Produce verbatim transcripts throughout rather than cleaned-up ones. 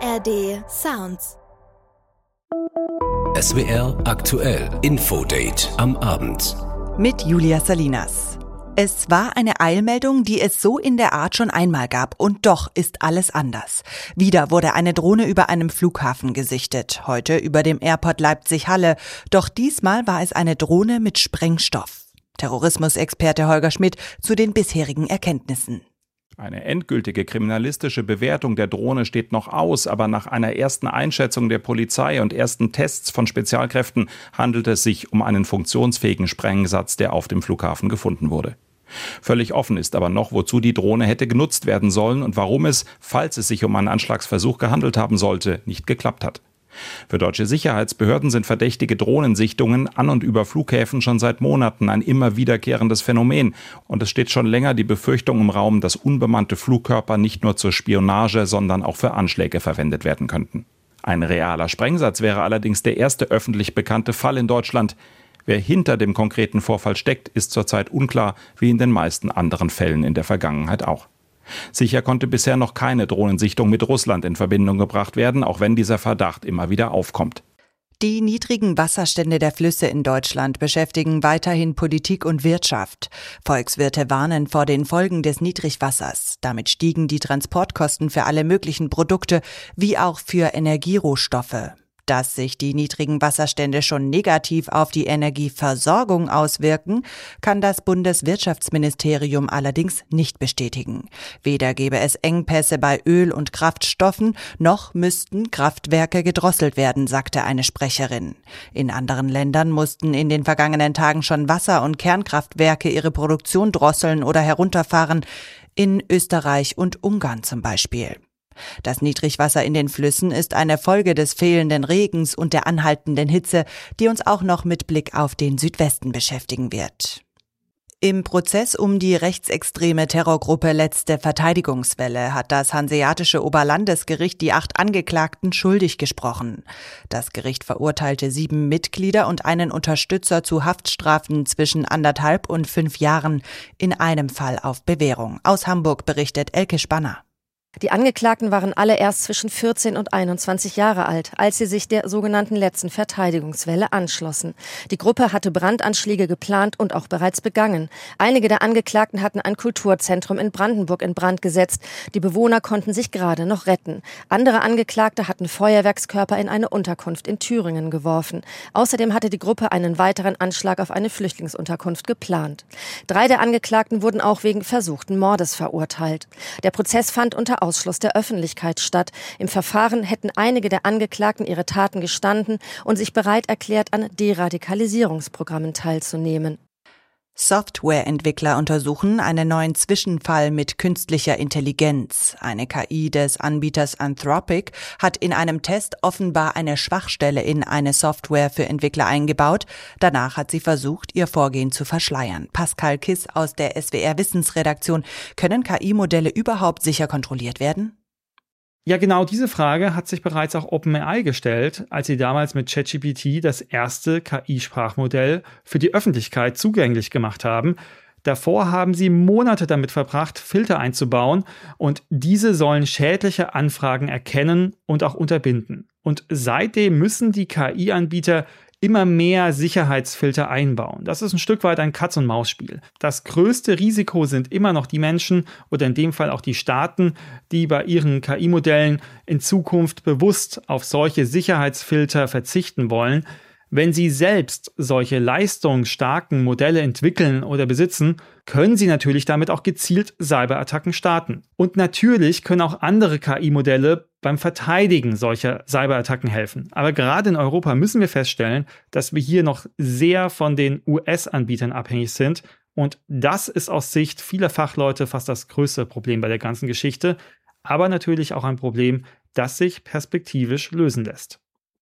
A R D Sounds. S W R aktuell Infodate am Abend. Mit Julia Salinas. Es war eine Eilmeldung, die es so in der Art schon einmal gab. Und doch ist alles anders. Wieder wurde eine Drohne über einem Flughafen gesichtet. Heute über dem Airport Leipzig-Halle. Doch diesmal war es eine Drohne mit Sprengstoff. Terrorismusexperte Holger Schmidt zu den bisherigen Erkenntnissen. Eine endgültige kriminalistische Bewertung der Drohne steht noch aus, aber nach einer ersten Einschätzung der Polizei und ersten Tests von Spezialkräften handelt es sich um einen funktionsfähigen Sprengsatz, der auf dem Flughafen gefunden wurde. Völlig offen ist aber noch, wozu die Drohne hätte genutzt werden sollen und warum es, falls es sich um einen Anschlagsversuch gehandelt haben sollte, nicht geklappt hat. Für deutsche Sicherheitsbehörden sind verdächtige Drohnensichtungen an und über Flughäfen schon seit Monaten ein immer wiederkehrendes Phänomen. Und es steht schon länger die Befürchtung im Raum, dass unbemannte Flugkörper nicht nur zur Spionage, sondern auch für Anschläge verwendet werden könnten. Ein realer Sprengsatz wäre allerdings der erste öffentlich bekannte Fall in Deutschland. Wer hinter dem konkreten Vorfall steckt, ist zurzeit unklar, wie in den meisten anderen Fällen in der Vergangenheit auch. Sicher konnte bisher noch keine Drohnensichtung mit Russland in Verbindung gebracht werden, auch wenn dieser Verdacht immer wieder aufkommt. Die niedrigen Wasserstände der Flüsse in Deutschland beschäftigen weiterhin Politik und Wirtschaft. Volkswirte warnen vor den Folgen des Niedrigwassers. Damit stiegen die Transportkosten für alle möglichen Produkte wie auch für Energierohstoffe. Dass sich die niedrigen Wasserstände schon negativ auf die Energieversorgung auswirken, kann das Bundeswirtschaftsministerium allerdings nicht bestätigen. Weder gäbe es Engpässe bei Öl- und Kraftstoffen, noch müssten Kraftwerke gedrosselt werden, sagte eine Sprecherin. In anderen Ländern mussten in den vergangenen Tagen schon Wasser- und Kernkraftwerke ihre Produktion drosseln oder herunterfahren, in Österreich und Ungarn zum Beispiel. Das Niedrigwasser in den Flüssen ist eine Folge des fehlenden Regens und der anhaltenden Hitze, die uns auch noch mit Blick auf den Südwesten beschäftigen wird. Im Prozess um die rechtsextreme Terrorgruppe Letzte Verteidigungswelle hat das Hanseatische Oberlandesgericht die acht Angeklagten schuldig gesprochen. Das Gericht verurteilte sieben Mitglieder und einen Unterstützer zu Haftstrafen zwischen anderthalb und fünf Jahren, in einem Fall auf Bewährung. Aus Hamburg berichtet Elke Spanner. Die Angeklagten waren alle erst zwischen vierzehn und einundzwanzig Jahre alt, als sie sich der sogenannten letzten Verteidigungswelle anschlossen. Die Gruppe hatte Brandanschläge geplant und auch bereits begangen. Einige der Angeklagten hatten ein Kulturzentrum in Brandenburg in Brand gesetzt. Die Bewohner konnten sich gerade noch retten. Andere Angeklagte hatten Feuerwerkskörper in eine Unterkunft in Thüringen geworfen. Außerdem hatte die Gruppe einen weiteren Anschlag auf eine Flüchtlingsunterkunft geplant. Drei der Angeklagten wurden auch wegen versuchten Mordes verurteilt. Der Prozess fand unter Ausschluss der Öffentlichkeit statt. Im Verfahren hätten einige der Angeklagten ihre Taten gestanden und sich bereit erklärt, an Deradikalisierungsprogrammen teilzunehmen. Softwareentwickler untersuchen einen neuen Zwischenfall mit künstlicher Intelligenz. Eine K I des Anbieters Anthropic hat in einem Test offenbar eine Schwachstelle in eine Software für Entwickler eingebaut. Danach hat sie versucht, ihr Vorgehen zu verschleiern. Pascal Kiss aus der S W R Wissensredaktion. Können K I-Modelle überhaupt sicher kontrolliert werden? Ja, genau diese Frage hat sich bereits auch OpenAI gestellt, als sie damals mit ChatGPT das erste K I-Sprachmodell für die Öffentlichkeit zugänglich gemacht haben. Davor haben sie Monate damit verbracht, Filter einzubauen, und diese sollen schädliche Anfragen erkennen und auch unterbinden. Und seitdem müssen die K I-Anbieter immer mehr Sicherheitsfilter einbauen. Das ist ein Stück weit ein Katz-und-Maus-Spiel. Das größte Risiko sind immer noch die Menschen oder in dem Fall auch die Staaten, die bei ihren K I-Modellen in Zukunft bewusst auf solche Sicherheitsfilter verzichten wollen. Wenn sie selbst solche leistungsstarken Modelle entwickeln oder besitzen, können sie natürlich damit auch gezielt Cyberattacken starten. Und natürlich können auch andere K I-Modelle beim Verteidigen solcher Cyberattacken helfen. Aber gerade in Europa müssen wir feststellen, dass wir hier noch sehr von den U S-Anbietern abhängig sind. Und das ist aus Sicht vieler Fachleute fast das größte Problem bei der ganzen Geschichte. Aber natürlich auch ein Problem, das sich perspektivisch lösen lässt.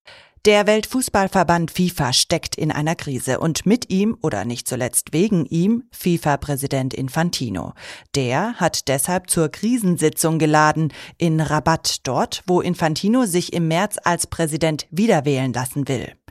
Der Weltfußballverband FIFA steckt in einer Krise und mit ihm oder nicht zuletzt wegen ihm FIFA-Präsident Infantino. Der hat deshalb zur Krisensitzung geladen in Rabat, dort, wo Infantino sich im März als Präsident wiederwählen lassen will.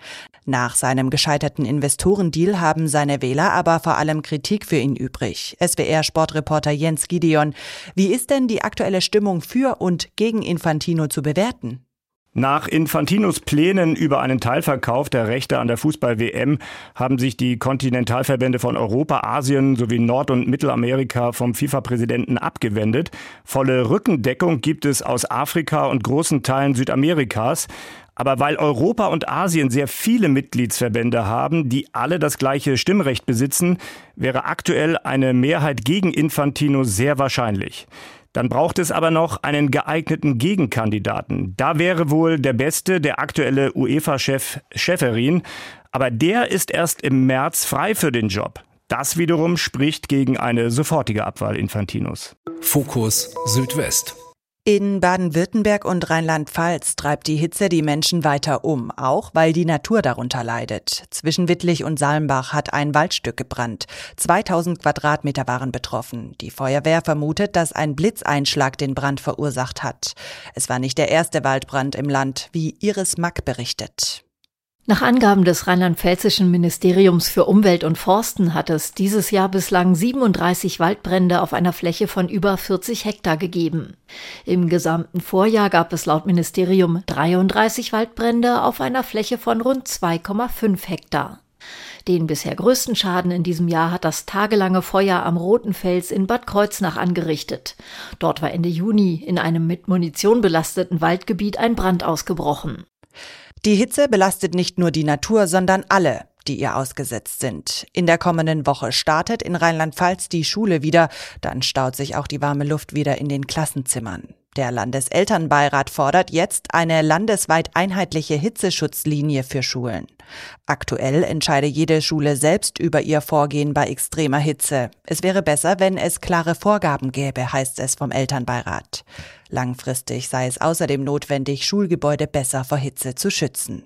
Nach seinem gescheiterten Investorendeal haben seine Wähler aber vor allem Kritik für ihn übrig. S W R-Sportreporter Jens Gideon, wie ist denn die aktuelle Stimmung für und gegen Infantino zu bewerten? Nach Infantinos Plänen über einen Teilverkauf der Rechte an der Fußball-W M haben sich die Kontinentalverbände von Europa, Asien sowie Nord- und Mittelamerika vom FIFA-Präsidenten abgewendet. Volle Rückendeckung gibt es aus Afrika und großen Teilen Südamerikas. Aber weil Europa und Asien sehr viele Mitgliedsverbände haben, die alle das gleiche Stimmrecht besitzen, wäre aktuell eine Mehrheit gegen Infantino sehr wahrscheinlich. Dann braucht es aber noch einen geeigneten Gegenkandidaten. Da wäre wohl der Beste, der aktuelle UEFA-Chef Schäferin. Aber der ist erst im März frei für den Job. Das wiederum spricht gegen eine sofortige Abwahl Infantinos. Fokus Südwest. In Baden-Württemberg und Rheinland-Pfalz treibt die Hitze die Menschen weiter um, auch weil die Natur darunter leidet. Zwischen Wittlich und Salmbach hat ein Waldstück gebrannt. zweitausend Quadratmeter waren betroffen. Die Feuerwehr vermutet, dass ein Blitzeinschlag den Brand verursacht hat. Es war nicht der erste Waldbrand im Land, wie Iris Mack berichtet. Nach Angaben des rheinland-pfälzischen Ministeriums für Umwelt und Forsten hat es dieses Jahr bislang siebenunddreißig Waldbrände auf einer Fläche von über vierzig Hektar gegeben. Im gesamten Vorjahr gab es laut Ministerium dreiunddreißig Waldbrände auf einer Fläche von rund zwei Komma fünf Hektar. Den bisher größten Schaden in diesem Jahr hat das tagelange Feuer am Roten Fels in Bad Kreuznach angerichtet. Dort war Ende Juni in einem mit Munition belasteten Waldgebiet ein Brand ausgebrochen. Die Hitze belastet nicht nur die Natur, sondern alle, die ihr ausgesetzt sind. In der kommenden Woche startet in Rheinland-Pfalz die Schule wieder, dann staut sich auch die warme Luft wieder in den Klassenzimmern. Der Landeselternbeirat fordert jetzt eine landesweit einheitliche Hitzeschutzlinie für Schulen. Aktuell entscheide jede Schule selbst über ihr Vorgehen bei extremer Hitze. Es wäre besser, wenn es klare Vorgaben gäbe, heißt es vom Elternbeirat. Langfristig sei es außerdem notwendig, Schulgebäude besser vor Hitze zu schützen.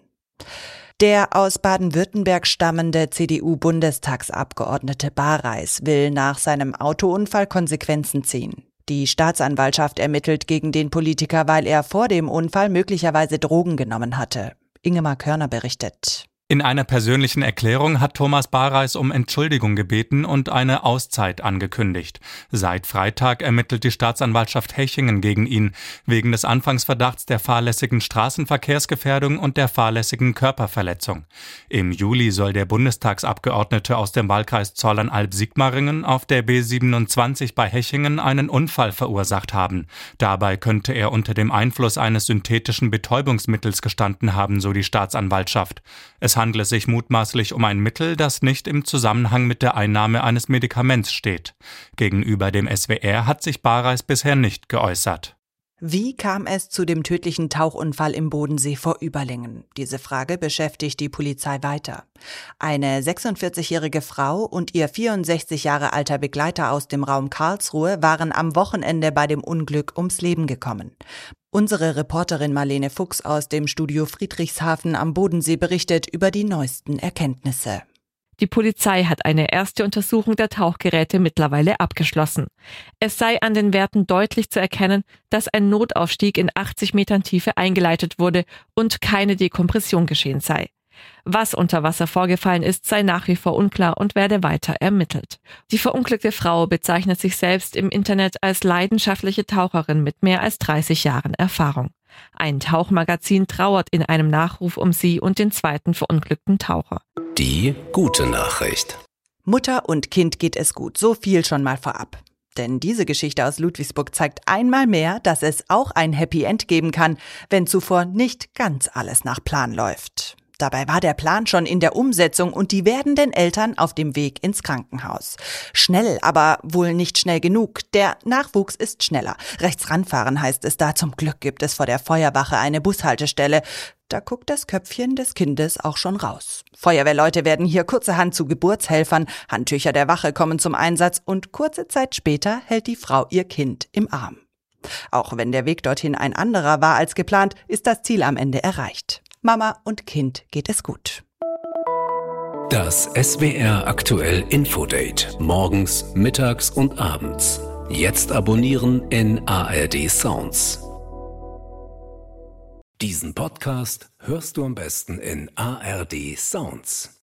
Der aus Baden-Württemberg stammende C D U-Bundestagsabgeordnete Bareis will nach seinem Autounfall Konsequenzen ziehen. Die Staatsanwaltschaft ermittelt gegen den Politiker, weil er vor dem Unfall möglicherweise Drogen genommen hatte. Ingemar Körner berichtet. In einer persönlichen Erklärung hat Thomas Bareis um Entschuldigung gebeten und eine Auszeit angekündigt. Seit Freitag ermittelt die Staatsanwaltschaft Hechingen gegen ihn, wegen des Anfangsverdachts der fahrlässigen Straßenverkehrsgefährdung und der fahrlässigen Körperverletzung. Im Juli soll der Bundestagsabgeordnete aus dem Wahlkreis Zollernalb-Sigmaringen auf der B siebenundzwanzig bei Hechingen einen Unfall verursacht haben. Dabei könnte er unter dem Einfluss eines synthetischen Betäubungsmittels gestanden haben, so die Staatsanwaltschaft. Es handle sich mutmaßlich um ein Mittel, das nicht im Zusammenhang mit der Einnahme eines Medikaments steht. Gegenüber dem S W R hat sich Bareis bisher nicht geäußert. Wie kam es zu dem tödlichen Tauchunfall im Bodensee vor Überlingen? Diese Frage beschäftigt die Polizei weiter. Eine sechsundvierzigjährige Frau und ihr vierundsechzig Jahre alter Begleiter aus dem Raum Karlsruhe waren am Wochenende bei dem Unglück ums Leben gekommen. Unsere Reporterin Marlene Fuchs aus dem Studio Friedrichshafen am Bodensee berichtet über die neuesten Erkenntnisse. Die Polizei hat eine erste Untersuchung der Tauchgeräte mittlerweile abgeschlossen. Es sei an den Werten deutlich zu erkennen, dass ein Notaufstieg in achtzig Metern Tiefe eingeleitet wurde und keine Dekompression geschehen sei. Was unter Wasser vorgefallen ist, sei nach wie vor unklar und werde weiter ermittelt. Die verunglückte Frau bezeichnet sich selbst im Internet als leidenschaftliche Taucherin mit mehr als dreißig Jahren Erfahrung. Ein Tauchmagazin trauert in einem Nachruf um sie und den zweiten verunglückten Taucher. Die gute Nachricht. Mutter und Kind geht es gut, so viel schon mal vorab. Denn diese Geschichte aus Ludwigsburg zeigt einmal mehr, dass es auch ein Happy End geben kann, wenn zuvor nicht ganz alles nach Plan läuft. Dabei war der Plan schon in der Umsetzung und die werdenden Eltern auf dem Weg ins Krankenhaus. Schnell, aber wohl nicht schnell genug. Der Nachwuchs ist schneller. Rechts ranfahren heißt es da. Zum Glück gibt es vor der Feuerwache eine Bushaltestelle. Da guckt das Köpfchen des Kindes auch schon raus. Feuerwehrleute werden hier kurzerhand zu Geburtshelfern. Handtücher der Wache kommen zum Einsatz und kurze Zeit später hält die Frau ihr Kind im Arm. Auch wenn der Weg dorthin ein anderer war als geplant, ist das Ziel am Ende erreicht. Mama und Kind geht es gut. Das S W R aktuell Infodate. Morgens, mittags und abends. Jetzt abonnieren in A R D Sounds. Diesen Podcast hörst du am besten in A R D Sounds.